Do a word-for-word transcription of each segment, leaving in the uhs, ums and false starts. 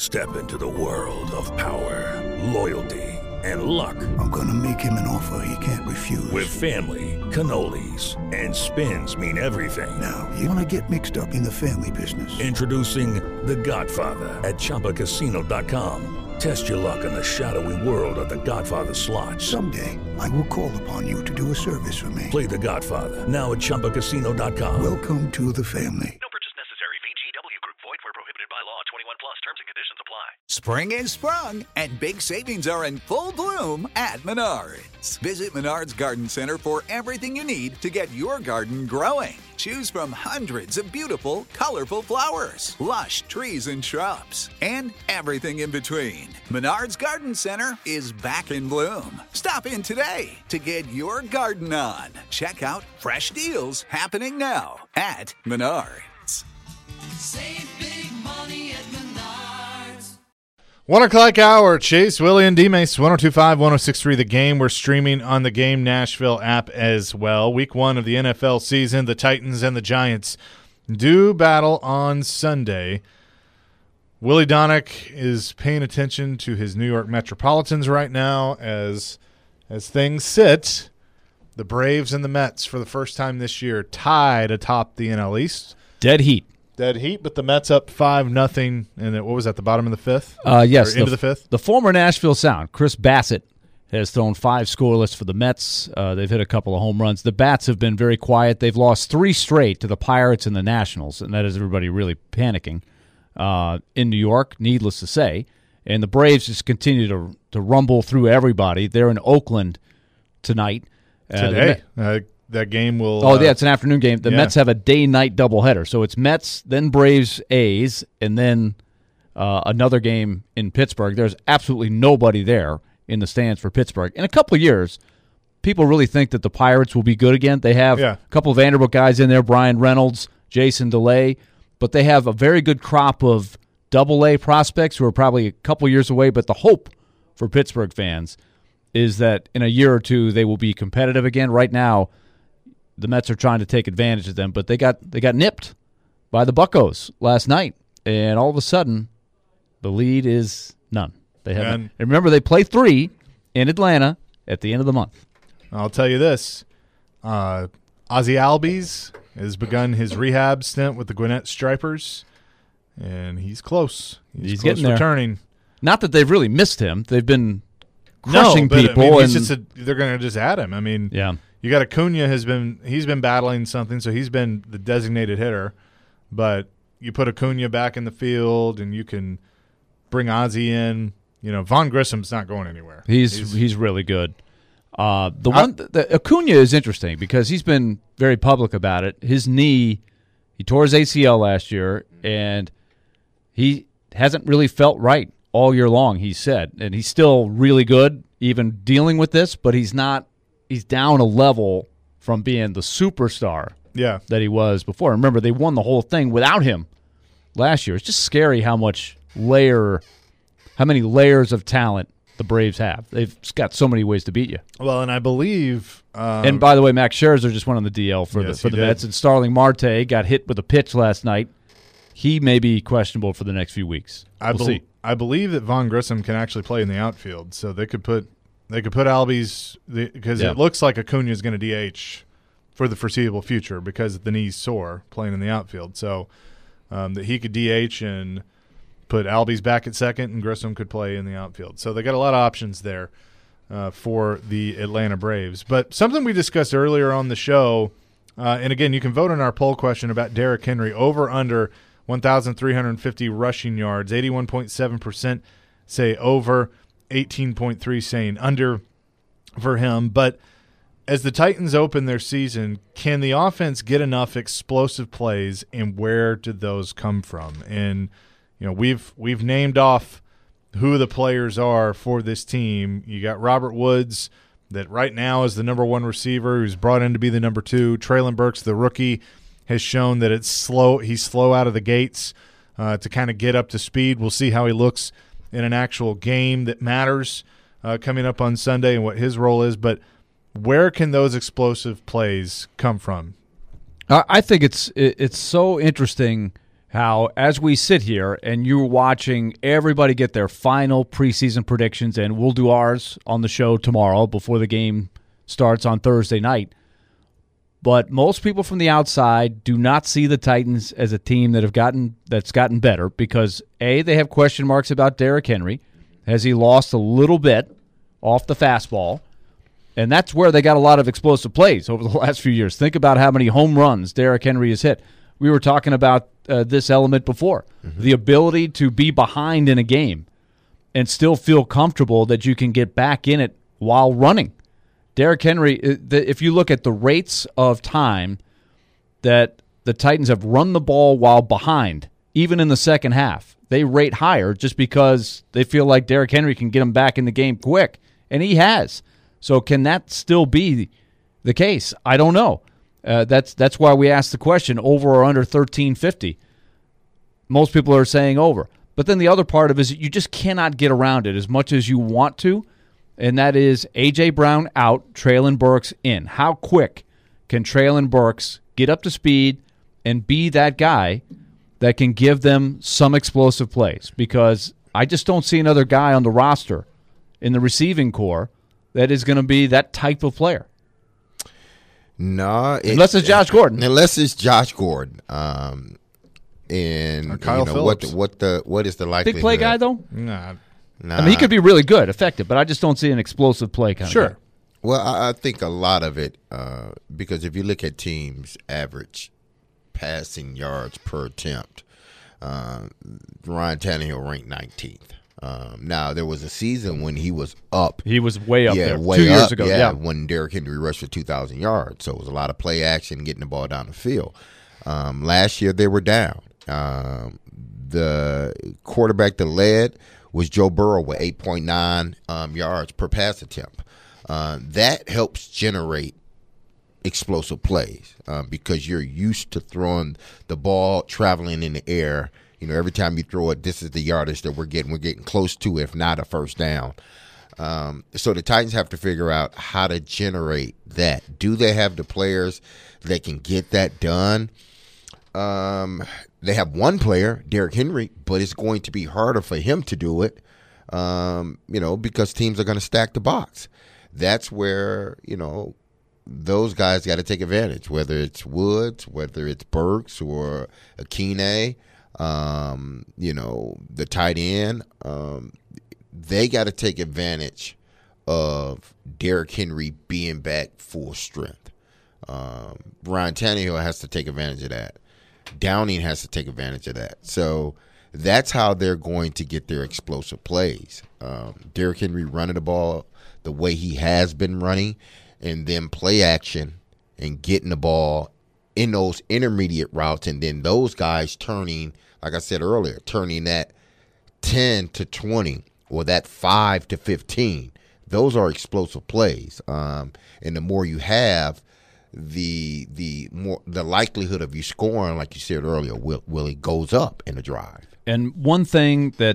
Step into the world of power, loyalty, and luck. I'm gonna make him an offer he can't refuse. With family, cannolis, and spins mean everything. Now, you wanna get mixed up in the family business. Introducing The Godfather at Chumba Casino dot com. Test your luck in the shadowy world of The Godfather slot. Someday, I will call upon you to do a service for me. Play The Godfather now at Chumba Casino dot com. Welcome to the family. No purchase necessary. V G W Group. Void where prohibited by law. twenty-one plus. Terms and conditions apply. Spring is sprung, and big savings are in full bloom at Menards. Visit Menards Garden Center for everything you need to get your garden growing. Choose from hundreds of beautiful, colorful flowers, lush trees and shrubs, and everything in between. Menards Garden Center is back in bloom. Stop in today to get your garden on. Check out fresh deals happening now at Menards. Save big money at Menards. One o'clock hour, Chase, Willie, and D-Mace, one oh two point five, one oh six point three The Game. We're streaming on the Game Nashville app as well. Week one of the N F L season, the Titans and the Giants do battle on Sunday. Willie Donick is paying attention to his New York Metropolitans right now as, as things sit. The Braves and the Mets, for the first time this year, tied atop the N L East. Dead heat. Dead heat, but the Mets up five nothing, and it, what was that, the bottom of the fifth? Uh, yes. Or into the, the fifth? The former Nashville Sound, Chris Bassett, has thrown five scoreless for the Mets. Uh, they've hit a couple of home runs. The Bats have been very quiet. They've lost three straight to the Pirates and the Nationals, and that has everybody really panicking uh, in New York, needless to say. And the Braves just continue to to rumble through everybody. They're in Oakland tonight. Uh, Today. Uh, that game will... Oh, uh, yeah, it's an afternoon game. The yeah. Mets have a day-night doubleheader. So it's Mets, then Braves, A's, and then uh, another game in Pittsburgh. There's absolutely nobody there in the stands for Pittsburgh. In a couple of years, people really think that the Pirates will be good again. They have Yeah. a couple of Vanderbilt guys in there, Brian Reynolds, Jason DeLay, but they have a very good crop of double-A prospects who are probably a couple of years away. But the hope for Pittsburgh fans is that in a year or two they will be competitive again. Right now, the Mets are trying to take advantage of them, but they got they got nipped by the Buccos last night, and all of a sudden, the lead is none. They have. And remember, they play three in Atlanta at the end of the month. I'll tell you this: uh, Ozzie Albies has begun his rehab stint with the Gwinnett Stripers, and he's close. He's, He's close getting there. returning. Not that they've really missed him; they've been crushing no, but, people. I mean, he's and, just a, they're going to just add him. I mean, yeah. You got Acuna has been he's been battling something, so he's been the designated hitter. But you put Acuna back in the field, and you can bring Ozzie in. You know, Von Grissom's not going anywhere. He's he's, he's really good. Uh, the one I, the, Acuna is interesting because he's been very public about it. His knee, he tore his A C L last year, and he hasn't really felt right all year long. He said, and he's still really good, even dealing with this, but he's not. He's down a level from being the superstar yeah. that he was before. Remember, they won the whole thing without him last year. It's just scary how much layer, how many layers of talent the Braves have. They've got so many ways to beat you. Well, and I believe. Um, and by the way, Max Scherzer just went on the D L for yes, the for the did. Mets, and Starling Marte got hit with a pitch last night. He may be questionable for the next few weeks. I We'll be- see. I believe that Von Grissom can actually play in the outfield, so they could put. They could put Albies because Yeah. it looks like Acuna is going to D H for the foreseeable future because the knee's sore playing in the outfield. So um, that he could D H and put Albies back at second, and Grissom could play in the outfield. So they got a lot of options there uh, for the Atlanta Braves. But something we discussed earlier on the show, uh, and again, you can vote on our poll question about Derrick Henry over under one thousand three hundred fifty rushing yards. eighty-one point seven percent say over. eighteen point three saying under for him. But as the Titans open their season, can the offense get enough explosive plays, and where did those come from? And you know, we've we've named off who the players are for this team. You got Robert Woods, that right now is the number one receiver, who's brought in to be the number two. Treylon Burks, the rookie, has shown that it's slow. He's slow out of the gates uh, to kind of get up to speed. We'll see how he looks in an actual game that matters uh, coming up on Sunday and what his role is. But where can those explosive plays come from? I think it's it's so interesting how as we sit here and you're watching everybody get their final preseason predictions, and we'll do ours on the show tomorrow before the game starts on Thursday night. But most people from the outside do not see the Titans as a team that have gotten that's gotten better because, A, they have question marks about Derrick Henry. Has he lost a little bit off the fastball? And that's where they got a lot of explosive plays over the last few years. Think about how many home runs Derrick Henry has hit. We were talking about uh, this element before, mm-hmm. the ability to be behind in a game and still feel comfortable that you can get back in it while running. Derrick Henry, if you look at the rates of time that the Titans have run the ball while behind, even in the second half, they rate higher just because they feel like Derrick Henry can get them back in the game quick, and he has. So can that still be the case? I don't know. Uh, that's that's why we asked the question, over or under thirteen fifty. Most people are saying over. But then the other part of it is you just cannot get around it as much as you want to, and that is A J. Brown out, Treylon Burks in. How quick can Treylon Burks get up to speed and be that guy that can give them some explosive plays? Because I just don't see another guy on the roster in the receiving core that is going to be that type of player. No, it, unless it's Josh Gordon. Unless it's Josh Gordon, um, and or Kyle you know, Phillips. what what the what is the likelihood? Big play guy though. Nah. nah. I mean, he could be really good, effective, but I just don't see an explosive play kind sure. of guy. Well, I, I think a lot of it uh, because if you look at teams' average passing yards per attempt, uh, Ryan Tannehill ranked nineteenth. Um, now, there was a season when he was up. He was way up yeah, there way two years up, ago. Yeah, Yeah, when Derrick Henry rushed for two thousand yards. So it was a lot of play action, getting the ball down the field. Um, last year, they were down. Um, the quarterback that led was Joe Burrow with eight point nine um, yards per pass attempt. Uh, that helps generate explosive plays um, because you're used to throwing the ball traveling in the air. You know, every time you throw it, this is the yardage that we're getting. We're getting close to, if not a first down. Um, so the Titans have to figure out how to generate that. Do they have the players that can get that done? Um, they have one player, Derrick Henry, but it's going to be harder for him to do it, um, you know, because teams are going to stack the box. That's where, you know, those guys got to take advantage, whether it's Woods, whether it's Burks or Akine. Um, you know, the tight end, um, they got to take advantage of Derrick Henry being back full strength. Um, Ryan Tannehill has to take advantage of that. Downing has to take advantage of that. So that's how they're going to get their explosive plays. Um, Derrick Henry running the ball the way he has been running, and then play action and getting the ball in those intermediate routes, and then those guys turning, like I said earlier, turning that ten to twenty or that five to fifteen. Those are explosive plays. Um, and the more you have, the the more the likelihood of you scoring, like you said earlier, will, will it goes up in a drive. And one thing that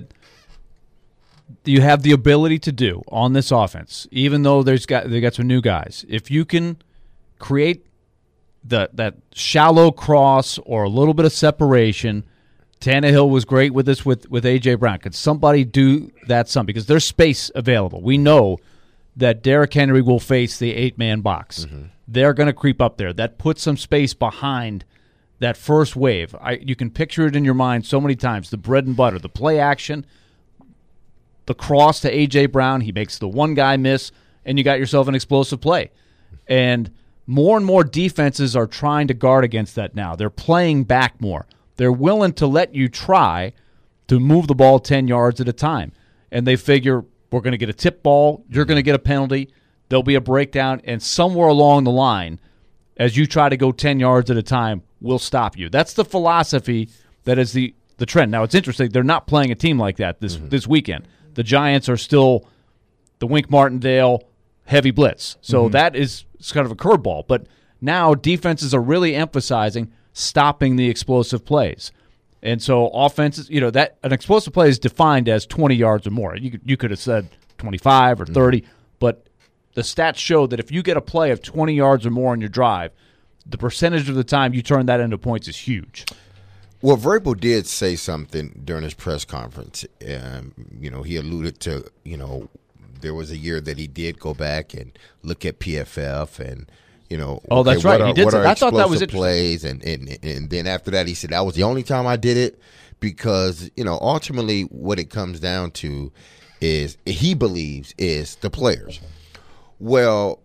you have the ability to do on this offense, even though there's got they got some new guys, if you can create the that shallow cross or a little bit of separation. Tannehill was great with this with, with A J. Brown. Could somebody do that some? Because there's space available. We know that Derrick Henry will face the eight-man box. Mm-hmm. They're going to creep up there. That puts some space behind that first wave. I, you can picture it in your mind so many times. The bread and butter, the play action, the cross to A J. Brown. He makes the one guy miss, and you got yourself an explosive play. And more and more defenses are trying to guard against that now. They're playing back more. They're willing to let you try to move the ball ten yards at a time. And they figure we're going to get a tip ball, you're going to get a penalty, there'll be a breakdown, and somewhere along the line, as you try to go ten yards at a time, we'll stop you. That's the philosophy that is the, the trend. Now, it's interesting. They're not playing a team like that this, mm-hmm. this weekend. The Giants are still the Wink Martindale heavy blitz. So mm-hmm. that is it's kind of a curveball. But now defenses are really emphasizing stopping the explosive plays. And so offenses, you know, that an explosive play is defined as twenty yards or more. You could, you could have said twenty-five or thirty, mm-hmm. but the stats show that if you get a play of twenty yards or more on your drive, the percentage of the time you turn that into points is huge. Well, Vrabel did say something during his press conference. Um, you know, he alluded to, you know, there was a year that he did go back and look at P F F and, you know, oh, okay, that's right. What are, he did. what Say, are I thought that was explosive plays, and, and and then after that, he said that was the only time I did it because, you know, ultimately what it comes down to is he believes is the players. Well,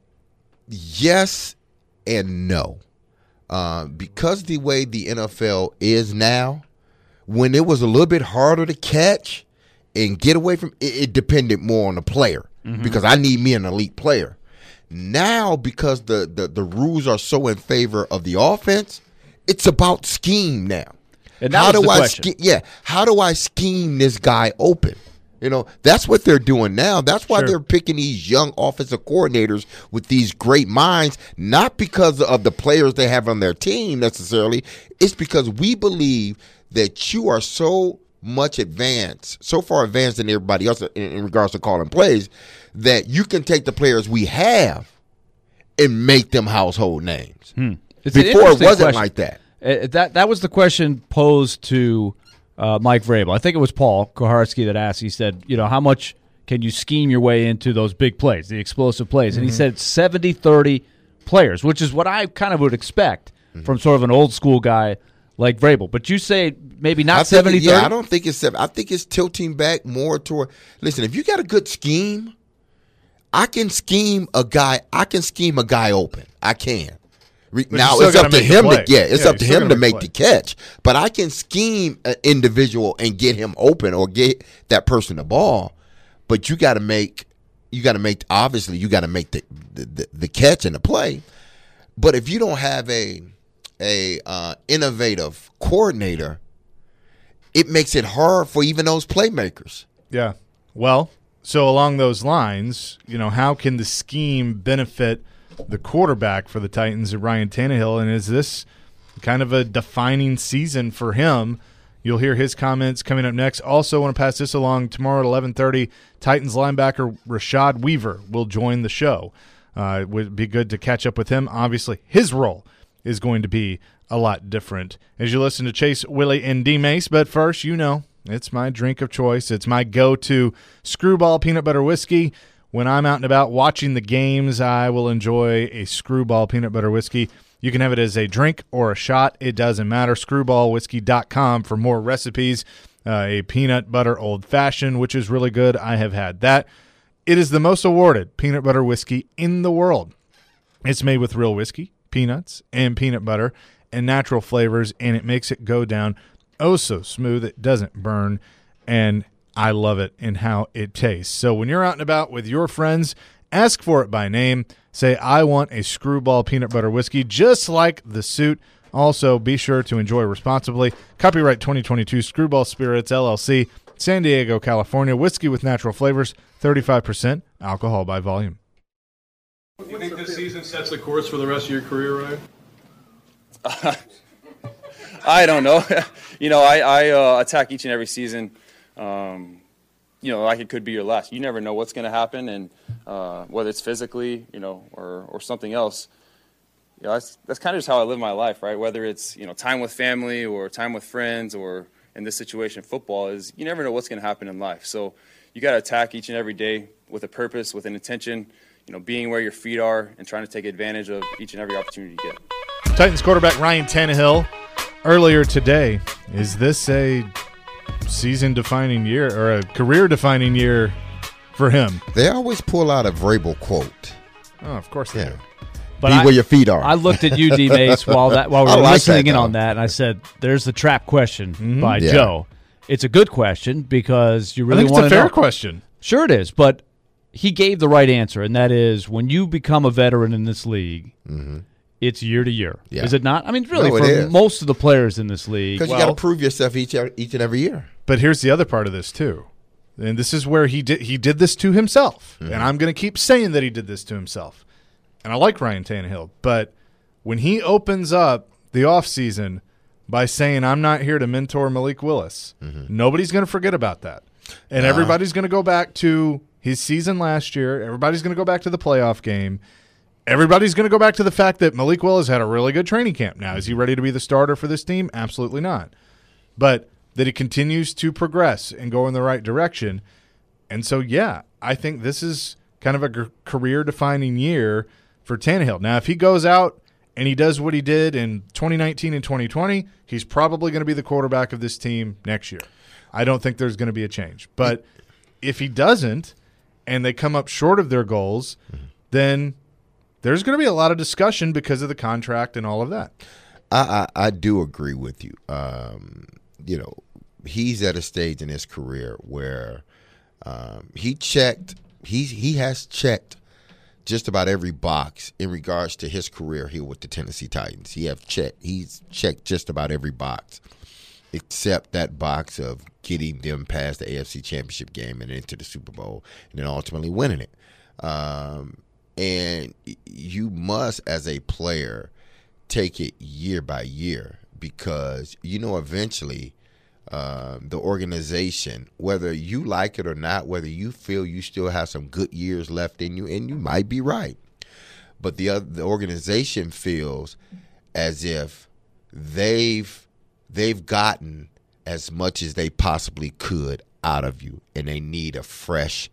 yes and no. Uh, because the way the N F L is now, when it was a little bit harder to catch and get away from it, it depended more on the player mm-hmm. because I need me an elite player. Now, because the, the, the rules are so in favor of the offense, it's about scheme now. And that how was do the I question. ske- yeah, how do I scheme this guy open? You know, that's what they're doing now. That's why Sure. they're picking these young offensive coordinators with these great minds, not because of the players they have on their team necessarily. It's because we believe that you are so much advanced, so far advanced than everybody else in, in regards to calling plays, that you can take the players we have and make them household names. Hmm. It's an Before it interesting wasn't question. like that. Uh, that that was the question posed to uh, Mike Vrabel. I think it was Paul Koharski that asked. He said, you know, how much can you scheme your way into those big plays, the explosive plays? Mm-hmm. And he said seventy thirty players, which is what I kind of would expect mm-hmm. from sort of an old school guy like Vrabel. But you say maybe not seventy thirty? Yeah, I don't think it's seven. I think it's tilting back more toward, listen, if you got a good scheme, I can scheme a guy. I can scheme a guy open. I can. But now you it's still up gotta to make the him to play. get. It's Yeah, up to you still him to gotta make make the the play. catch. But I can scheme an individual and get him open or get that person the ball. But you got to make. You got to make. Obviously, you got to make the, the the the catch and the play. But if you don't have a a uh, innovative coordinator, it makes it hard for even those playmakers. Yeah. Well, so along those lines, you know, how can the scheme benefit the quarterback for the Titans, Ryan Tannehill, and is this kind of a defining season for him? You'll hear his comments coming up next. Also want to pass this along tomorrow at eleven thirty. Titans linebacker Rashad Weaver will join the show. Uh, it would be good to catch up with him. Obviously, his role is going to be a lot different as you listen to Chase, Willie, and D-Mace. But first, you know, it's my drink of choice. It's my go-to Screwball peanut butter whiskey. When I'm out and about watching the games, I will enjoy a Screwball peanut butter whiskey. You can have it as a drink or a shot. It doesn't matter. screwball whiskey dot com for more recipes. Uh, a peanut butter old-fashioned, which is really good. I have had that. It is the most awarded peanut butter whiskey in the world. It's made with real whiskey, peanuts, and peanut butter, and natural flavors, and it makes it go down oh so smooth. It doesn't burn, and I love it in how it tastes. So when you're out and about with your friends, ask for it by name. Say, I want a Screwball peanut butter whiskey, just like the suit. Also, be sure to enjoy responsibly. Copyright twenty twenty-two Screwball Spirits, L L C, San Diego, California. Whiskey with natural flavors, thirty-five percent alcohol by volume. You think this season sets the course for the rest of your career, Ryan? Uh, I don't know. you know, I, I uh, attack each and every season, um, you know, like it could be your last. You never know what's going to happen, and uh, whether it's physically, you know, or, or something else. You know, that's, that's kind of just how I live my life, right? Whether it's, you know, time with family or time with friends or, in this situation, football, is you never know what's going to happen in life. So you got to attack each and every day with a purpose, with an intention, you know, being where your feet are and trying to take advantage of each and every opportunity you get. Titans quarterback Ryan Tannehill earlier today. Is this a season-defining year or a career-defining year for him? They always pull out a Vrabel quote. Oh, of course they Yeah. do. But Be I, where your feet are. I looked at you, D-Mace, while that while we I were like listening that, in though. on that, and I said, "There's the trap question Mm-hmm. by Yeah. Joe." It's a good question because you I really think it's want a to fair know. question. Sure, it is, but he gave the right answer, and that is when you become a veteran in this league, Mm-hmm. it's year to year. Yeah. Is it not? I mean, really, No, it for is. most of the players in this league, Because Well- you got to prove yourself each each and every year. But here's the other part of this too, and this is where he did he did this to himself, Mm-hmm. and I'm going to keep saying that he did this to himself. And I like Ryan Tannehill, but when he opens up the offseason by saying, I'm not here to mentor Malik Willis, Mm-hmm. nobody's going to forget about that. And Nah. everybody's going to go back to his season last year. Everybody's going to go back to the playoff game. Everybody's going to go back to the fact that Malik Willis had a really good training camp. Now, is he ready to be the starter for this team? Absolutely not. but that he continues to progress and go in the right direction. And so, yeah, I think this is kind of a g- career-defining year for Tannehill. Now, if he goes out and he does what he did in twenty nineteen and twenty twenty, he's probably going to be the quarterback of this team next year. I don't think there's going to be a change. But if he doesn't and they come up short of their goals, then there's going to be a lot of discussion because of the contract and all of that. I, I, I do agree with you. Um, you know, he's at a stage in his career where um, he checked, he's, he has checked just about every box in regards to his career here with the Tennessee Titans. He have checked, he's checked just about every box except that box of getting them past the A F C Championship game and into the Super Bowl and then ultimately winning it. Um, and you must, as a player, take it year by year because, you know, eventually uh, the organization, whether you like it or not, whether you feel you still have some good years left in you, and you might be right, but the other, the organization feels as if they've they've gotten as much as they possibly could out of you, and they need a fresh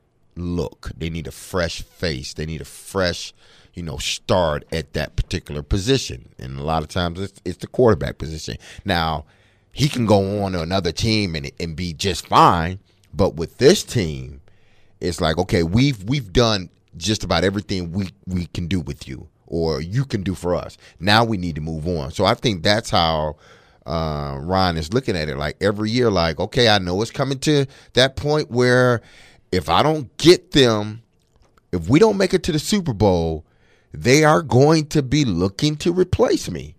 look. They need a fresh face. They need a fresh, you know, start at that particular position. And a lot of times it's, it's the quarterback position. Now, he can go on to another team and and be just fine, but with this team, it's like, okay, we've we've done just about everything we, we can do with you or you can do for us. Now we need to move on. So I think that's how uh, Ryan is looking at it. Like every year, like, okay, I know it's coming to that point where if I don't get them, if we don't make it to the Super Bowl, they are going to be looking to replace me,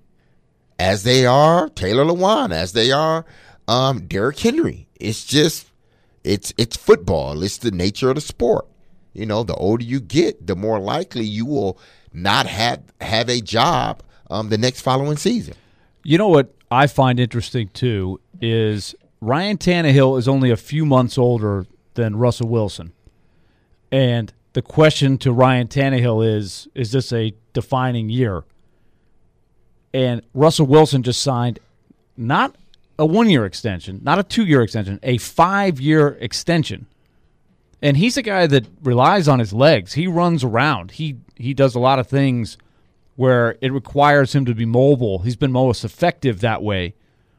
as they are Taylor Lewan, as they are um, Derrick Henry. It's just, it's it's football. It's the nature of the sport. You know, the older you get, the more likely you will not have have a job um, the next following season. You know what I find interesting too is Ryan Tannehill is only a few months older than Russell Wilson, and the question to Ryan Tannehill is, is this a defining year? And Russell Wilson just signed not a one-year extension, not a two-year extension, a five-year extension. And he's a guy that relies on his legs. He runs around. He he does a lot of things where it requires him to be mobile. He's been most effective that way.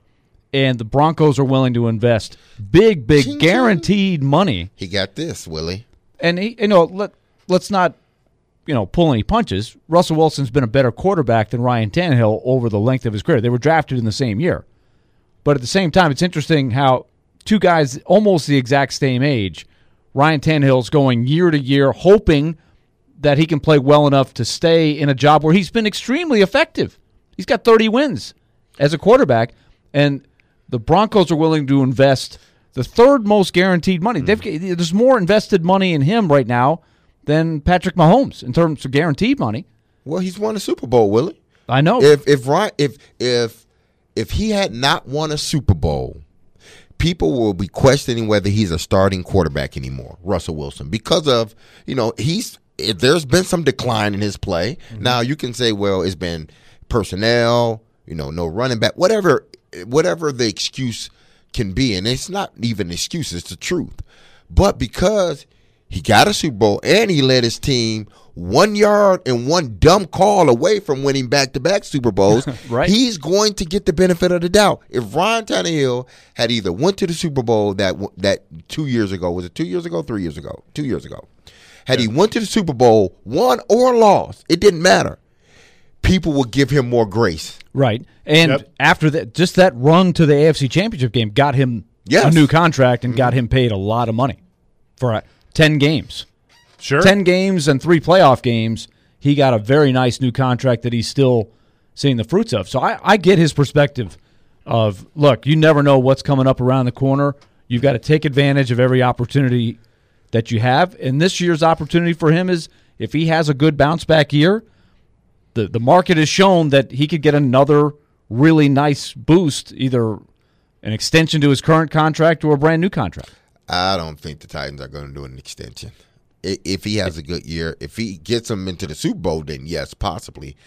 And the Broncos are willing to invest big, big, ching, guaranteed ching. money. He got this, Willie. And he, you know, let let's not, you know, pull any punches. Russell Wilson's been a better quarterback than Ryan Tannehill over the length of his career. They were drafted in the same year, but at the same time, it's interesting how two guys almost the exact same age. Ryan Tannehill's going year to year, hoping that he can play well enough to stay in a job where he's been extremely effective. He's got thirty wins as a quarterback, and the Broncos are willing to invest the third most guaranteed money. Mm-hmm. They've, there's more invested money in him right now than Patrick Mahomes in terms of guaranteed money. Well, he's won a Super Bowl, Willie. I know. If if Ryan, if if if he had not won a Super Bowl, people will be questioning whether he's a starting quarterback anymore, Russell Wilson, because of, you know, he's if there's been some decline in his play. Mm-hmm. Now you can say, well, it's been personnel, you know, no running back, whatever. Whatever the excuse can be, and it's not even an excuse, it's the truth. But because he got a Super Bowl and he led his team one yard and one dumb call away from winning back-to-back Super Bowls, right. He's going to get the benefit of the doubt. If Ryan Tannehill had either went to the Super Bowl that that two years ago, was it two years ago, three years ago, two years ago, had yeah. he went to the Super Bowl, won or lost, it didn't matter. People would give him more grace. Right. And yep. after that, just that run to the A F C Championship game got him yes. a new contract and mm-hmm. got him paid a lot of money for uh, ten games. Sure. ten games and three playoff games. He got a very nice new contract that he's still seeing the fruits of. So I, I get his perspective of, look, you never know what's coming up around the corner. You've got to take advantage of every opportunity that you have. And this year's opportunity for him is if he has a good bounce-back year, The the market has shown that he could get another really nice boost, either an extension to his current contract or a brand new contract. I don't think the Titans are going to do an extension. If he has a good year, if he gets them into the Super Bowl, then yes, possibly.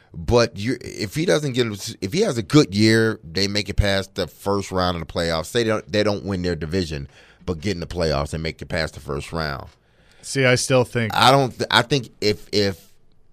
But you, if he doesn't get, if he has a good year, they make it past the first round of the playoffs. They don't, they don't win their division, but get in the playoffs and make it past the first round. See, I still think I don't. I think if if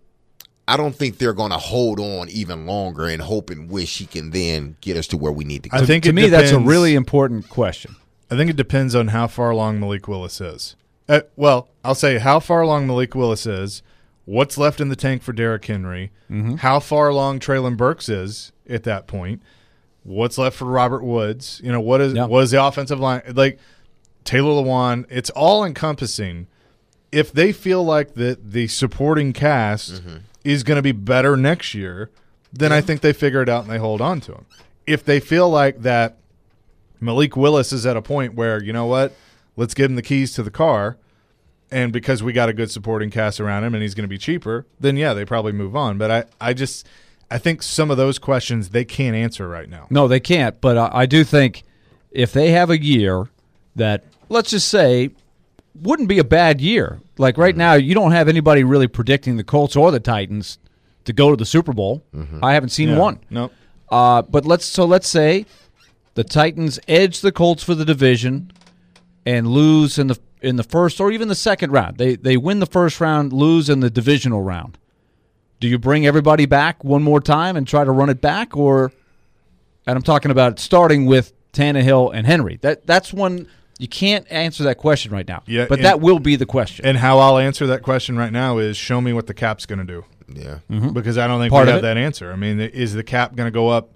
I don't think they're going to hold on even longer and hope and wish he can then get us to where we need to go. I think to it me depends, that's a really important question. I think it depends on how far along Malik Willis is. Uh, well, I'll say how far along Malik Willis is, what's left in the tank for Derrick Henry, Mm-hmm. how far along Treylon Burks is at that point, what's left for Robert Woods. You know, what is Yeah. what is the offensive line like? Taylor Lewan. It's all encompassing. If they feel like that the supporting cast Mm-hmm. is going to be better next year, then I think they figure it out and they hold on to him. If they feel like that Malik Willis is at a point where, you know what, let's give him the keys to the car, and because we got a good supporting cast around him and he's going to be cheaper, then, yeah, they probably move on. But I, I just I think some of those questions they can't answer right now. No, they can't. But I, I do think if they have a year that, let's just say, wouldn't be a bad year. Like right now, you don't have anybody really predicting the Colts or the Titans to go to the Super Bowl. Mm-hmm. I haven't seen Yeah. one. Nope. Uh, but let's so let's say the Titans edge the Colts for the division and lose in the in the first or even the second round. They they win the first round, lose in the divisional round. Do you bring everybody back one more time and try to run it back, or? And I'm talking about starting with Tannehill and Henry. That that's one you can't answer that question right now. Yeah, but and- that will be the question. And how I'll answer that question right now is show me what the cap's going to do. Yeah. Because I don't think Part we of have it. that answer. I mean, is the cap going to go up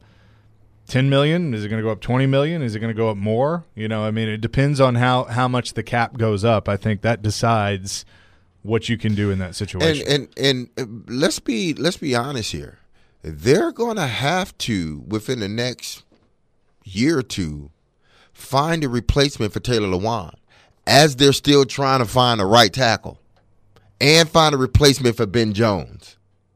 ten million dollars? Is it going to go up twenty million dollars? Is it going to go up more? You know, I mean, it depends on how, how much the cap goes up. I think that decides what you can do in that situation. And and and uh, let's be let's be honest here. They're going to have to within the next year or two find a replacement for Taylor Lewan, as they're still trying to find a right tackle and find a replacement for Ben Jones.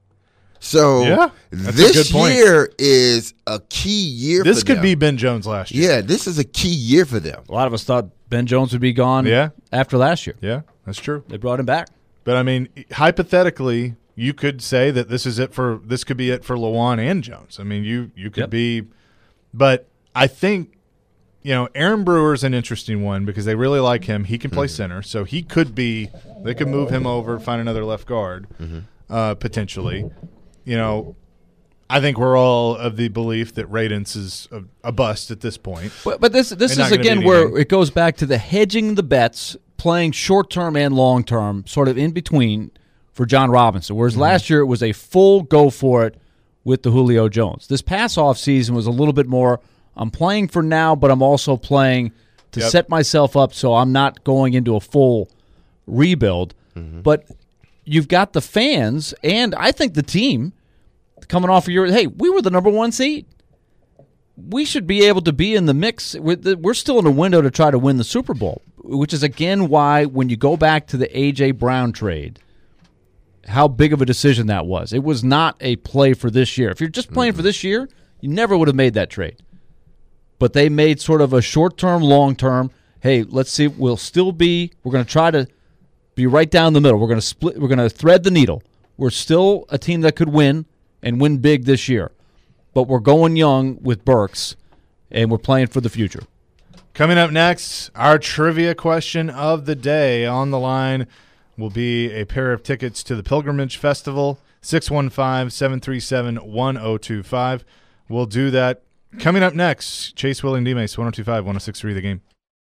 So Yeah, that's a this good point. year is a key year. This for could them. be Ben Jones last year. Yeah, this is a key year for them. a lot of us thought Ben Jones would be gone Yeah. after last year. Yeah, that's true. They brought him back. But I mean, hypothetically, you could say that this is it for this could be it for Lewan and Jones. I mean, you you could Yep. be, but I think you know Aaron Brewer's an interesting one because they really like him. He can play center, so he could be. They could move him over, find another left guard, uh, potentially. You know, I think we're all of the belief that Radence is a, a bust at this point. But, but this this They're is not gonna again do where anything. it goes back to the hedging the bets, playing short term and long term, sort of in between for John Robinson. Whereas Mm-hmm. last year it was a full go for it with the Julio Jones. This past off season was a little bit more. I'm playing for now, but I'm also playing to Yep. set myself up so I'm not going into a full rebuild. Mm-hmm. But you've got the fans and I think the team coming off of your hey, we were the number one seed. We should be able to be in the mix. We're the- we're still in a window to try to win the Super Bowl, which is, again, why when you go back to the A J. Brown trade, how big of a decision that was. It was not a play for this year. If you're just playing for this year, you never would have made that trade. But they made sort of a short-term, long-term, hey, let's see, we'll still be, we're going to try to be right down the middle. We're going to split, we're going to thread the needle. We're still a team that could win and win big this year. But we're going young with Burks, and we're playing for the future. Coming up next, our trivia question of the day. On the line will be a pair of tickets to the Pilgrimage Festival, six one five, seven three seven, one oh two five. We'll do that coming up next. Chase Willing D-Mace, one oh two five, one oh six three The Game.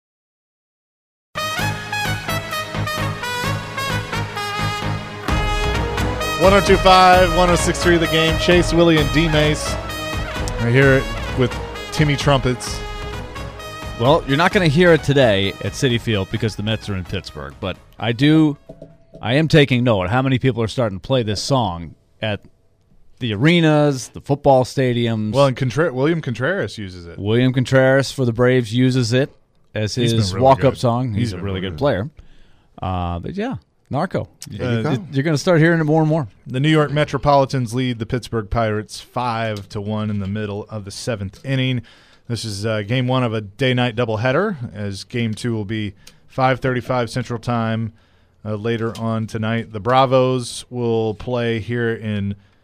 one oh two five, one oh six three The Game. Chase, Willie, and D-Mace. I hear it with Timmy Trumpets. Well, you're not going to hear it today at Citi Field because the Mets are in Pittsburgh, but I do, I am taking note how many people are starting to play this song at the arenas, the football stadiums. Well, and Contra- William Contreras uses it. William Contreras for the Braves uses it as He's his been really walk-up good. song. He's, He's a been really really good good. player. Uh, but yeah, Narco. There you Uh, go. You're going to start hearing it more and more. The New York Metropolitans lead the Pittsburgh Pirates five to one in the middle of the seventh inning. This is uh, game one of a day-night doubleheader, as game two will be five thirty-five Central Time uh, later on tonight. The Bravos will play here in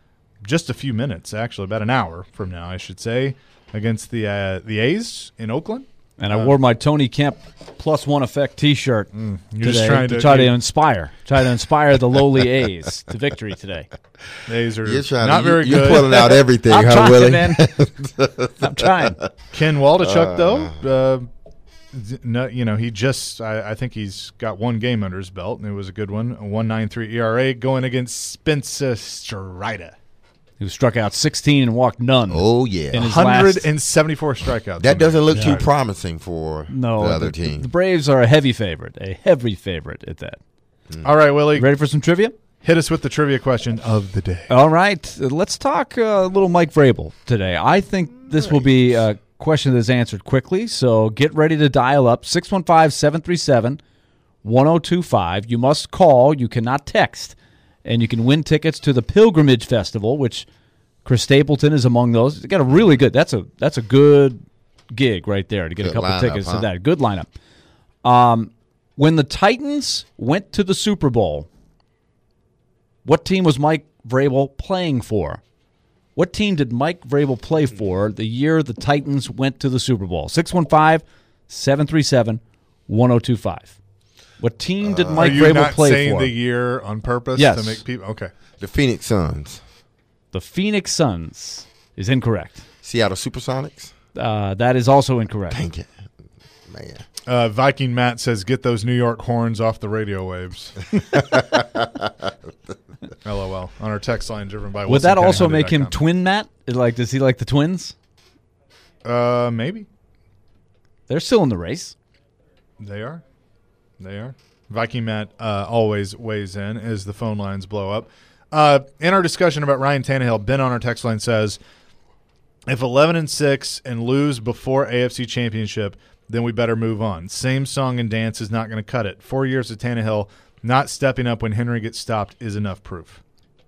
just a few minutes, actually, about an hour from now, I should say, against the uh, the A's in Oakland. And I uh, wore my Tony Kemp plus one effect T-shirt mm, today just trying to, to, try you, to inspire, try to inspire the lowly A's to victory today. The A's are You're trying not to, very you're good. You're pulling out everything, I'm huh, trying, Willie? man. I'm trying. Ken Waldichuk, Uh, though, uh, no, you know, he just, I, I think he's got one game under his belt, and it was a good one, a one point nine three E R A going against Spencer Strider. Who struck out sixteen and walked none. Oh, yeah. In his one hundred last, seventy-four strikeouts. That doesn't look Yeah. too promising for no, the other the, team. the Braves are a heavy favorite, a heavy favorite at that. All right, Willie. Ready for some trivia? Hit us with the trivia question of the day. All right, let's talk uh, a little Mike Vrabel today. I think this will be a question that is answered quickly, so get ready to dial up six one five, seven three seven, one oh two five. You must call. You cannot text. And you can win tickets to the Pilgrimage Festival, which Chris Stapleton is among those. They got a really good. That's a that's a good gig right there to get Good a couple lineup, tickets huh? to that. Good lineup. Um, when the Titans went to the Super Bowl, what team was Mike Vrabel playing for? What team did Mike Vrabel play for the year the Titans went to the Super Bowl? six one five, seven three seven, one oh two five. What team did Mike Are you Vrabel not play saying for? the year on purpose Yes. to make people? Okay. The Phoenix Suns. The Phoenix Suns is incorrect. Seattle Supersonics. Uh, that is also incorrect. Dang it. Man. Uh, Viking Matt says, "Get those New York horns off the radio waves." LOL on our text line driven by. Would that Wilson also County make him Hunter dot Twin Matt? Like, does he like the Twins? com. Uh, maybe They're still in the race. they are. They are. Viking Matt uh, always weighs in as the phone lines blow up. Uh, in our discussion about Ryan Tannehill, Ben on our text line says, "If eleven and six and lose before A F C Championship, then we better move on. Same song and dance is not going to cut it. Four years of Tannehill not stepping up when Henry gets stopped is enough proof."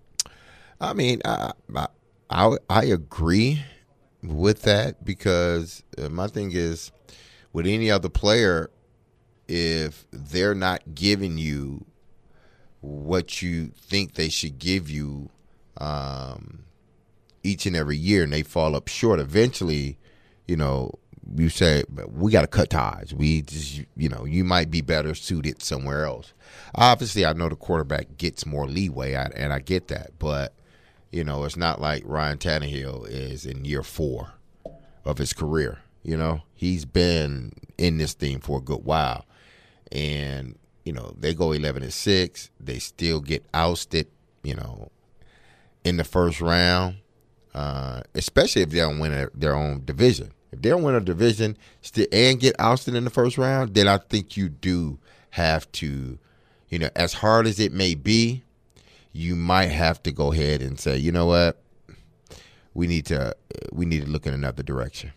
I mean, I, I, I, I agree with that because uh, my thing is with any other player, if they're not giving you what you think they should give you um, each and every year and they fall up short, eventually, you know, you say, we got to cut ties. We just, you know, you might be better suited somewhere else. Obviously, I know the quarterback gets more leeway, and I get that. But, you know, it's not like Ryan Tannehill is in year four of his career. You know, he's been in this thing for a good while. And, you know, they go eleven and six. They still get ousted, you know, in the first round, uh, especially if they don't win a, their own division. If they don't win a division still, and get ousted in the first round, then I think you do have to, you know, as hard as it may be, you might have to go ahead and say, you know what, we need to we need to look in another direction.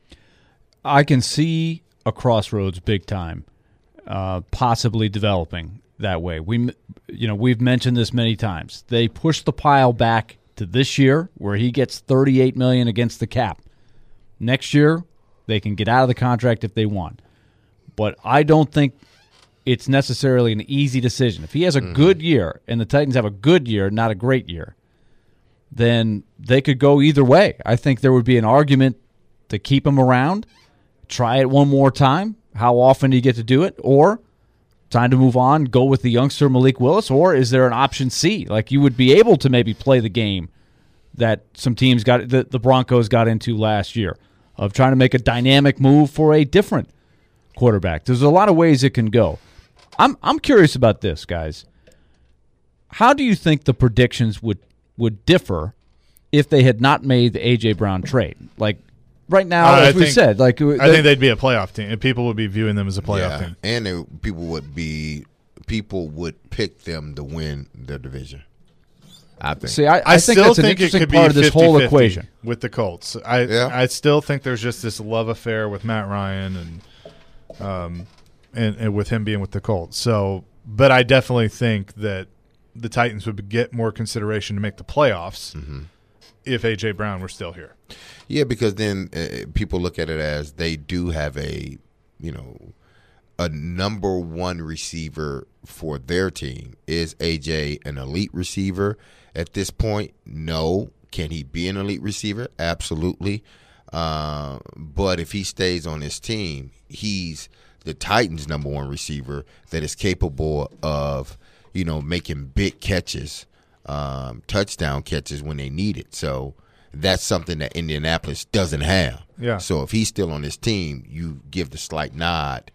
I can see a crossroads big time, uh, possibly developing that way. We, you know, we've mentioned this many times. They push the pile back to this year, where he gets thirty-eight million dollars against the cap. Next year, they can get out of the contract if they want. But I don't think it's necessarily an easy decision. If he has a mm-hmm. good year and the Titans have a good year, not a great year, then they could go either way. I think there would be an argument to keep him around, try it one more time. How often do you get to do it? Or time to move on, go with the youngster Malik Willis? Or is there an option C? Like, you would be able to maybe play the game that some teams got, that the Broncos got into last year, of trying to make a dynamic move for a different quarterback. There's a lot of ways it can go. I'm I'm curious about this, guys. How do you think the predictions would, would differ if they had not made the A J. Brown trade? Like, right now, uh, as I we think, said, like I think they'd be a playoff team. People would be viewing them as a playoff yeah, team, and they, people would be people would pick them to win the division. I think. See, I, I, I think still that's an think it interesting could be part of this whole fifty-fifty equation with the Colts. I Yeah. I still think there's just this love affair with Matt Ryan and um and, and with him being with the Colts. So, but I definitely think that the Titans would get more consideration to make the playoffs mm-hmm. if A J. Brown were still here. Yeah, because then uh, people look at it as they do have a, you know, a number one receiver for their team. Is A J an elite receiver at this point? No, can he be an elite receiver? Absolutely. Uh, but if he stays on his team, he's the Titans' number one receiver that is capable of, you know, making big catches, um, touchdown catches when they need it. So that's something that Indianapolis doesn't have. Yeah. So if he's still on his team, you give the slight nod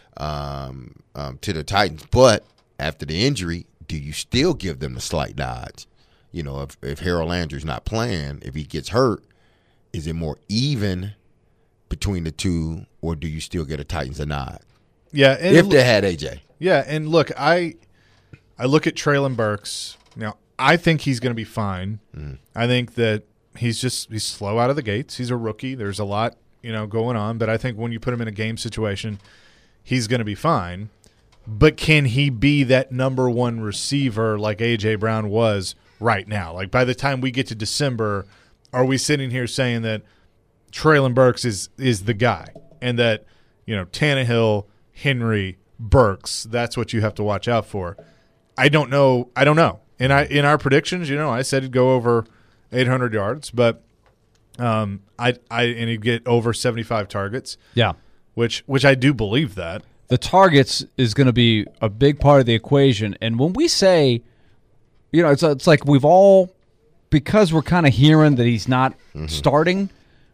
um, um, to the Titans. But after the injury, do you still give them the slight nods? You know, if, if Harold Landry's not playing, if he gets hurt, is it more even between the two, or do you still get a Titans a nod? Yeah, and if they had A J. Yeah, and look, I I look at Treylon Burks. Now, I think he's going to be fine. Mm. I think that he's just he's slow out of the gates. He's a rookie. There's a lot, you know, going on, but I think when you put him in a game situation, he's going to be fine. But can he be that number one receiver like A J Brown was right now? Like by the time we get to December, are we sitting here saying that Treylon Burks is is the guy and that, you know, Tannehill, Henry, Burks, that's what you have to watch out for? I don't know. I don't know. In I in our predictions, you know, I said he'd go over eight hundred yards, but um, I I and he'd get over seventy-five targets. Yeah, which which I do believe that. The targets is going to be a big part of the equation. And when we say, you know, it's it's like we've all, because we're kind of hearing that he's not mm-hmm. starting,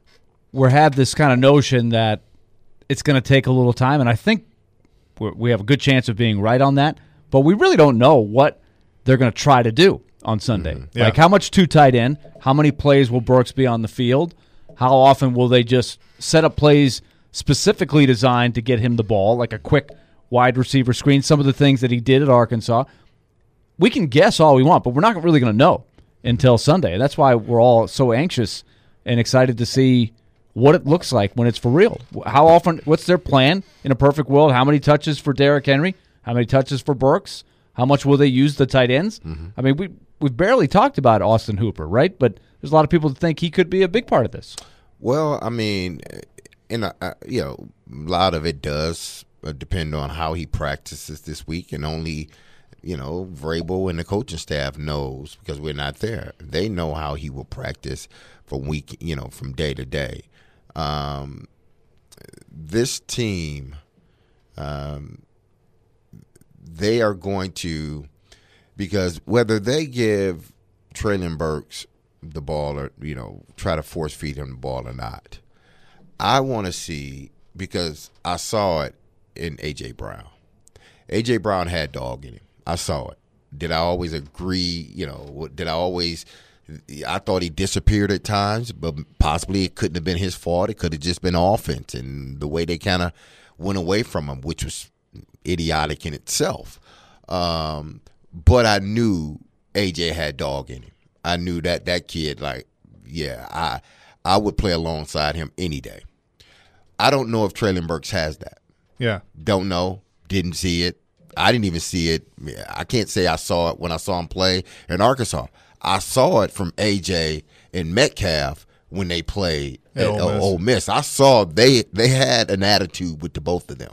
we have this kind of notion that it's going to take a little time. And I think we're, we have a good chance of being right on that. But we really don't know what they're going to try to do on Sunday. Mm-hmm. Yeah. Like how much two tight end, how many plays will Burks be on the field, how often will they just set up plays specifically designed to get him the ball, like a quick wide receiver screen, some of the things that he did at Arkansas. We can guess all we want, but we're not really going to know until Sunday. And that's why we're all so anxious and excited to see what it looks like when it's for real. How often, what's their plan in a perfect world? How many touches for Derrick Henry? How many touches for Burks? How much will they use the tight ends? Mm-hmm. I mean, we, we've barely talked about Austin Hooper, right? But there's a lot of people that think he could be a big part of this. Well, I mean, in a, uh, you know, a lot of it does uh, depend on how he practices this week, and only, you know, Vrabel and the coaching staff knows because we're not there. They know how he will practice from week, you know, from day to day. Um, this team, um, they are going to, because whether they give Treylon Burks the ball or, you know, try to force feed him the ball or not, I want to see, because I saw it in A J Brown. A J Brown had dog in him. I saw it. Did I always agree? You know, did I always – I thought he disappeared at times, but possibly it couldn't have been his fault. It could have just been offense and the way they kind of went away from him, which was idiotic in itself. Um, but I knew A J had dog in him. I knew that that kid, like, yeah, I I would play alongside him any day. I don't know if Treylon Burks has that. Yeah. Don't know. Didn't see it. I didn't even see it. I can't say I saw it when I saw him play in Arkansas. I saw it from A J and Metcalf when they played at, at Ole Miss. Ole Miss. I saw they they had an attitude with the both of them.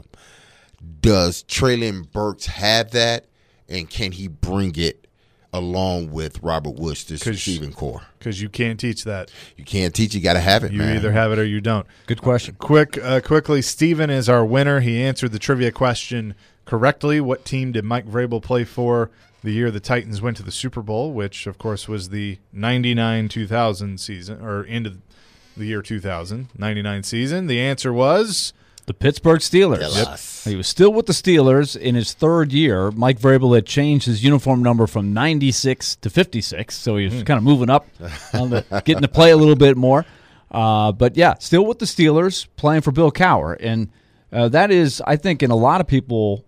Does Treylon Burks have that, and can he bring it along with Robert Woods, this receiving core? Because you can't teach that. You can't teach. You got to have it, you man. You either have it or you don't. Good question. Quick, uh, quickly, Steven is our winner. He answered the trivia question correctly. What team did Mike Vrabel play for the year the Titans went to the Super Bowl, which, of course, was the ninety-nine two thousand season, or into the year two thousand, ninety-nine season? The answer was the Pittsburgh Steelers. Yes. He was still with the Steelers in his third year. Mike Vrabel had changed his uniform number from ninety-six to fifty-six, so he was mm. kind of moving up, getting to play a little bit more. Uh, but, yeah, still with the Steelers, playing for Bill Cowher. And uh, that is, I think, in a lot of people's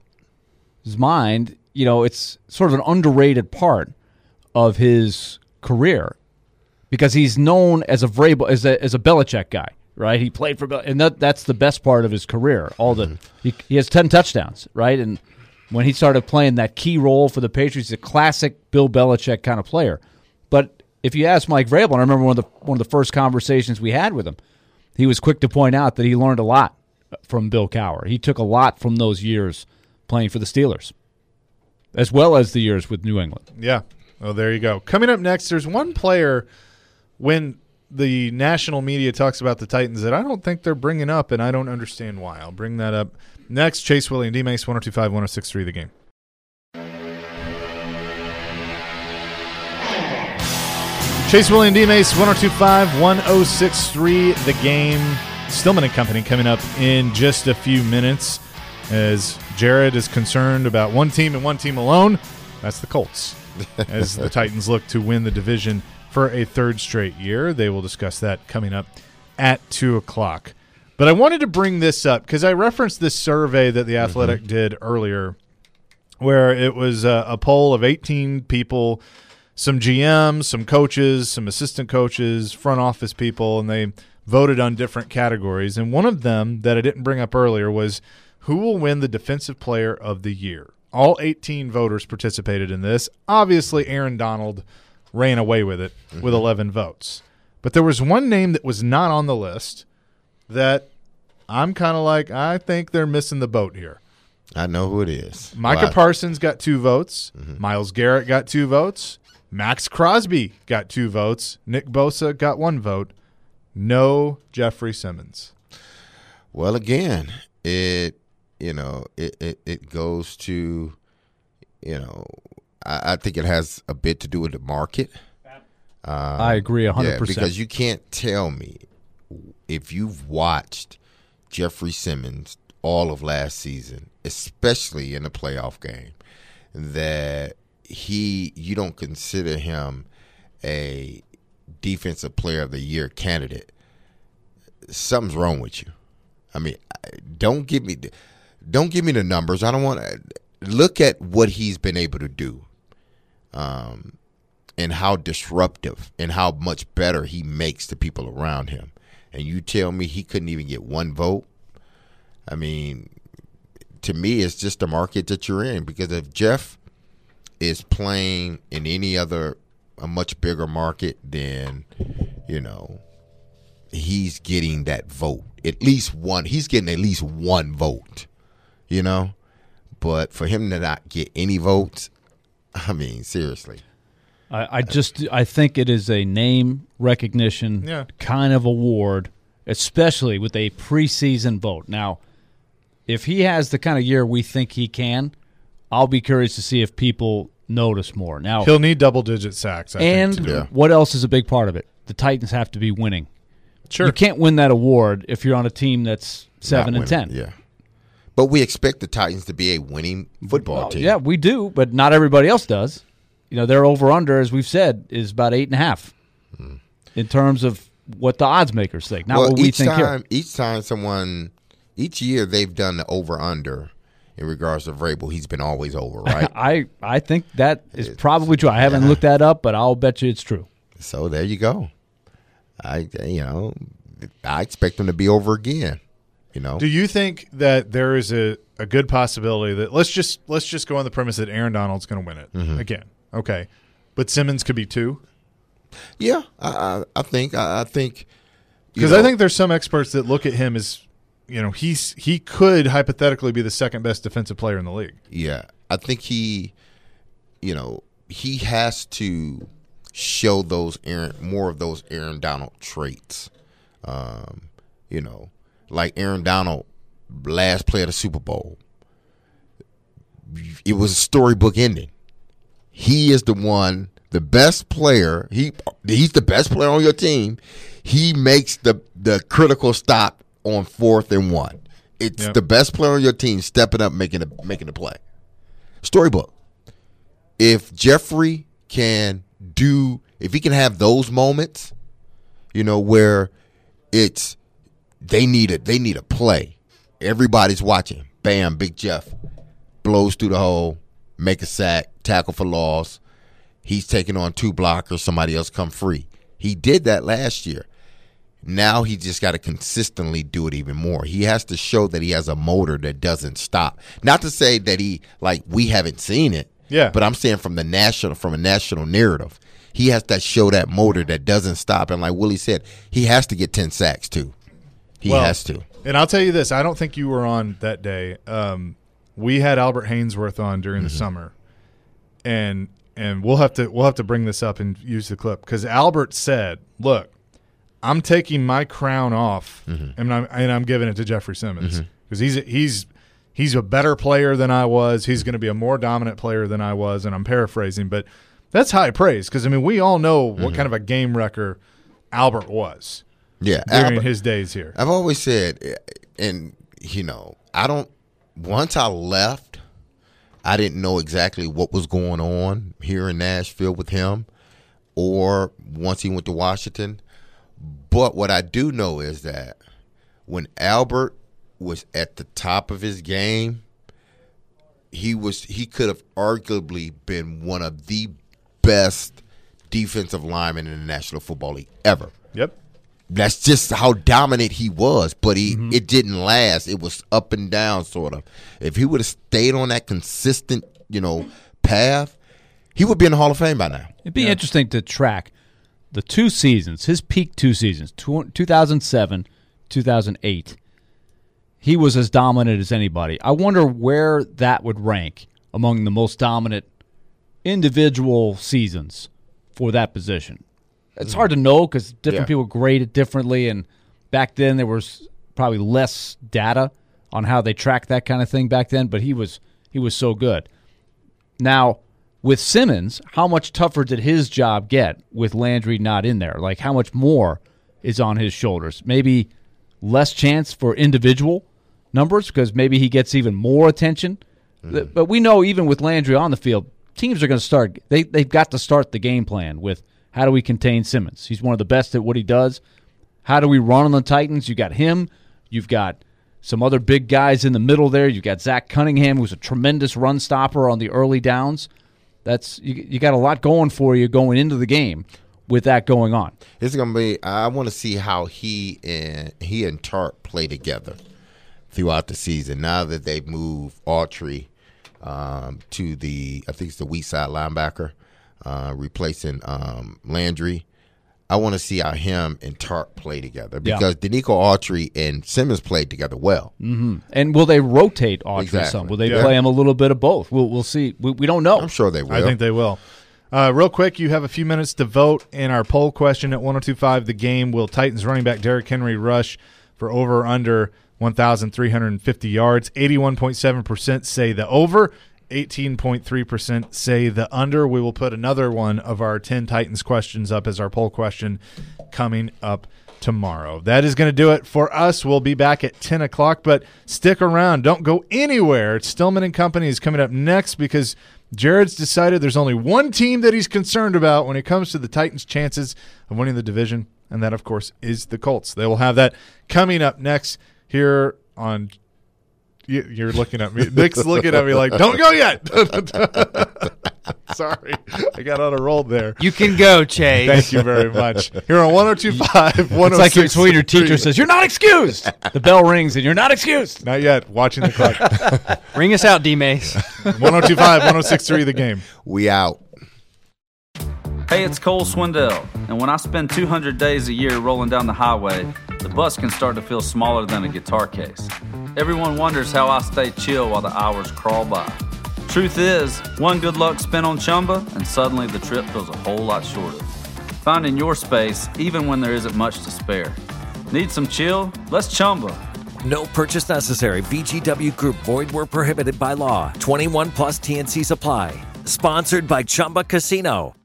mind, you know, it's sort of an underrated part of his career because he's known as a Vrabel, as a, as a Belichick guy. Right, he played for, and that, that's the best part of his career. All the mm-hmm. he, he has ten touchdowns, right? And when he started playing that key role for the Patriots, he's a classic Bill Belichick kind of player. But if you ask Mike Vrabel, and I remember one of the one of the first conversations we had with him, he was quick to point out that he learned a lot from Bill Cowher. He took a lot from those years playing for the Steelers, as well as the years with New England. Yeah. Oh, there you go. Coming up next, there's one player when the national media talks about the Titans that I don't think they're bringing up, and I don't understand why. I'll bring that up next. Chase, Willie, and D-Mace, one oh two point five, one oh six point three The Game. Chase, Willie, and D-Mace, one oh two point five, one oh six point three The Game. Stillman and Company coming up in just a few minutes as Jared is concerned about one team and one team alone. That's the Colts. As the Titans look to win the division for a third straight year. They will discuss that coming up at two o'clock. But I wanted to bring this up because I referenced this survey that The Athletic mm-hmm. did earlier where it was a, a poll of eighteen people, some G Ms, some coaches, some assistant coaches, front office people, and they voted on different categories. And one of them that I didn't bring up earlier was who will win the Defensive Player of the Year. All eighteen voters participated in this. Obviously, Aaron Donald ran away with it mm-hmm. with eleven votes. But there was one name that was not on the list that I'm kind of like, I think they're missing the boat here. I know who it is. Micah wow. Parsons got two votes. Mm-hmm. Myles Garrett got two votes. Max Crosby got two votes. Nick Bosa got one vote. No Jeffrey Simmons. Well, again, it you know it it, it goes to you know I, I think it has a bit to do with the market. Um, I agree one hundred percent. Yeah, because you can't tell me if you've watched Jeffrey Simmons all of last season, especially in the playoff game, that he you don't consider him a defensive player of the year candidate. Something's wrong with you. I mean, don't give me don't give me the numbers. I don't want to look at what he's been able to do, um, and how disruptive and how much better he makes the people around him. And you tell me he couldn't even get one vote? I mean, to me, it's just the market that you're in. Because if Jeff is playing in any other, a much bigger market, then, you know, he's getting that vote. At least one. He's getting at least one vote, you know. But for him to not get any votes, I mean, seriously. I, I just I think it is a name recognition yeah. kind of award, especially with a preseason vote. Now, if he has the kind of year we think he can, I'll be curious to see if people notice more. Now he'll need double-digit sacks. I and think, to yeah. what else is a big part of it? The Titans have to be winning. Sure, you can't win that award if you're on a team that's seven Not and winning, ten. Yeah, but we expect the Titans to be a winning football well, team. Yeah, we do, but not everybody else does. You know, their over-under, as we've said, is about eight and a half hmm. in terms of what the odds makers think, not well, what we each think time, here. Each time someone, each year they've done the over-under in regards to Vrabel. He's been always over, right? I, I think that is It's, probably true. I haven't yeah. looked that up, but I'll bet you it's true. So there you go. I, you know, I expect them to be over again. You know, do you think that there is a, a good possibility that let's just let's just go on the premise that Aaron Donald's going to win it mm-hmm. again? Okay, but Simmons could be two. Yeah, I, I, I think I, I think because I think there's some experts that look at him as, you know, he's he could hypothetically be the second best defensive player in the league. Yeah, I think he, you know, he has to show those Aaron more of those Aaron Donald traits. Um, you know, like Aaron Donald, last play of the Super Bowl. It was a storybook ending. He is the one, the best player. He he's the best player on your team. He makes the the critical stop on fourth and one. It's yep. the best player on your team stepping up, making a making a play. Storybook. If Jeffrey can do, if he can have those moments, you know, where it's they need it, they need a play. Everybody's watching. Bam, Big Jeff blows through the hole, make a sack, tackle for loss. He's taking on two blockers. Somebody else come free. He did that last year. Now he just got to consistently do it even more. He has to show that he has a motor that doesn't stop. Not to say that he, like, we haven't seen it. Yeah. But I'm saying from the national, from a national narrative, he has to show that motor that doesn't stop. And like Willie said, he has to get ten sacks too. He well, has to. And I'll tell you this: I don't think you were on that day. Um, we had Albert Hainsworth on during mm-hmm. the summer, and and we'll have to we'll have to bring this up and use the clip because Albert said, "Look, I'm taking my crown off, mm-hmm. and I'm and I'm giving it to Jeffrey Simmons because mm-hmm. he's he's he's a better player than I was. He's going to be a more dominant player than I was." And I'm paraphrasing, but that's high praise because I mean we all know mm-hmm. what kind of a game wrecker Albert was. Yeah, during Albert, his days here. I've always said, and you know, I don't. Once I left, I didn't know exactly what was going on here in Nashville with him, or once he went to Washington. But what I do know is that when Albert was at the top of his game, he was he could have arguably been one of the best defensive linemen in the National Football League ever. Yep. That's just how dominant he was, but he mm-hmm. it didn't last. It was up and down, sort of. If he would have stayed on that consistent, you know, path, he would be in the Hall of Fame by now. It'd be yeah. interesting to track the two seasons, his peak two seasons, two thousand seven, two thousand eight. He was as dominant as anybody. I wonder where that would rank among the most dominant individual seasons for that position. It's hard to know because different yeah. people grade it differently, and back then there was probably less data on how they tracked that kind of thing back then, but he was he was so good. Now, with Simmons, how much tougher did his job get with Landry not in there? Like, how much more is on his shoulders? Maybe less chance for individual numbers because maybe he gets even more attention. Mm. But we know even with Landry on the field, teams are going to start they, – they've got to start the game plan with – how do we contain Simmons? He's one of the best at what he does. How do we run on the Titans? You got him. You've got some other big guys in the middle there. You've got Zach Cunningham, who's a tremendous run stopper on the early downs. That's you, you got a lot going for you going into the game with that going on. It's going to be – I want to see how he and he and Tartt play together throughout the season now that they've moved Autry um, to the – I think it's the weak side linebacker. Uh, replacing um, Landry. I want to see how him and Tartt play together because yeah. Danico Autry and Simmons played together well. Mm-hmm. And will they rotate Autry exactly. some? Will they yeah. play him a little bit of both? We'll, we'll see. We, we don't know. I'm sure they will. I think they will. Uh, real quick, you have a few minutes to vote in our poll question at one oh two five The Game. Will Titans running back Derrick Henry rush for over or under one thousand three hundred fifty yards? eighty-one point seven percent say the over. eighteen point three percent say the under. We will put another one of our ten Titans questions up as our poll question coming up tomorrow. That is going to do it for us. We'll be back at ten o'clock, but stick around. Don't go anywhere. Stillman and Company is coming up next because Jared's decided there's only one team that he's concerned about when it comes to the Titans' chances of winning the division, and that, of course, is the Colts. They will have that coming up next here on – you're looking at me. Nick's looking at me like, don't go yet. Sorry. I got on a roll there. You can go, Chase. Thank you very much. Here on one oh two five, one oh six. It's like it's when your teacher says, you're not excused. The bell rings and you're not excused. Not yet. Watching the clock. Ring us out, D-Mace. one oh two five, one oh six point three The Game. We out. Hey, it's Cole Swindell, and when I spend two hundred days a year rolling down the highway, the bus can start to feel smaller than a guitar case. Everyone wonders how I stay chill while the hours crawl by. Truth is, one good luck spin on Chumba, and suddenly the trip feels a whole lot shorter. Finding your space, even when there isn't much to spare. Need some chill? Let's Chumba. No purchase necessary. V G W Group. Void where prohibited by law. twenty-one plus T N C Supply. Sponsored by Chumba Casino.